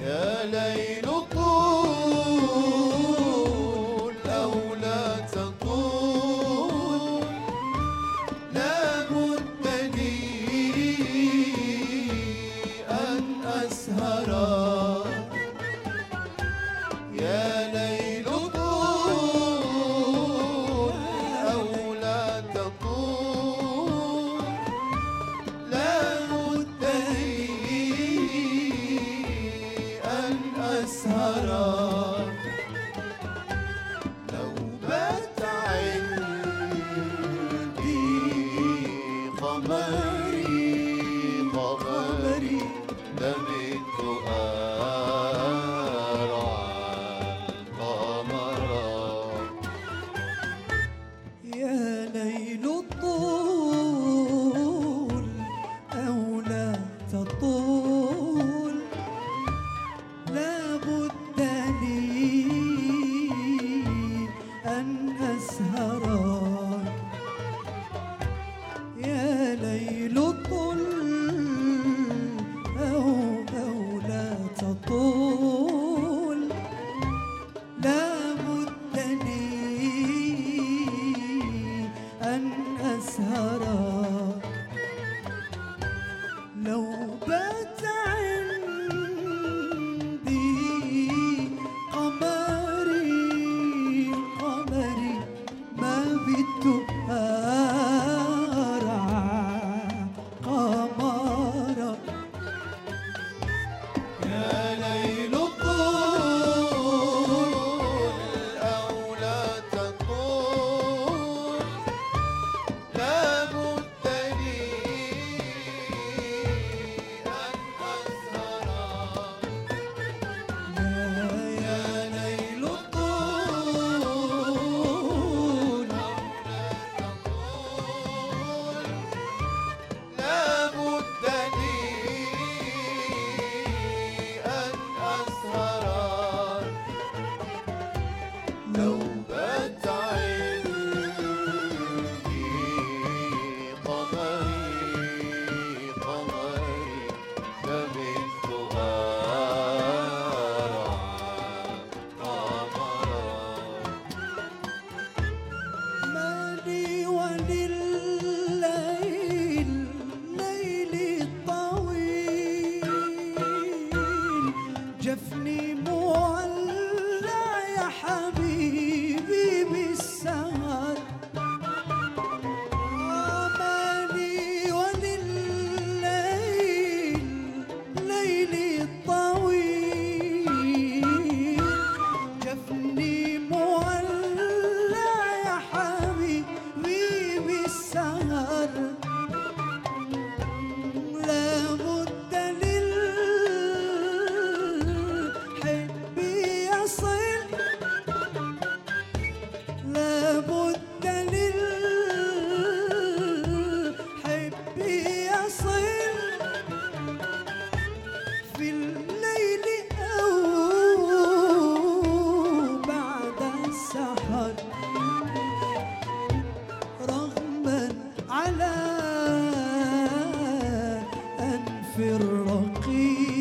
يا ليل طول أو لا تطول، لا بد لي أن أسهر. يا ليل طول أو لا تطول، لا بد لي أن أسهر. لو بات عندي قمري قمري لبثت أرعى القمر. يا ليل طول أو لا تطول، لا بد لي أن أسهر. يا ليل طل أو لا تطول، لا بد لي أن أسهر. لو بات عندي قمري قمري ما بت أرعى قمرا. يا ليل طول أو لا تطول، لا بد لي أن أسهر. يا ليل طول أو لا تطول، لا بد لي أن أسهر. لو بات عندي قمري قمري لبثت أرعى قمرا. ما لي ولليل ليلي الطويل، جفني مولع يا حبيبي بالسهر. ما لي ولليل ليلي الطويل، جفني مولع يا حبيبي بالسهر. لا بد للحب يصل، لا بد للحب يصل في الليل أو بعد السحر، رغما على أنف الرقيق.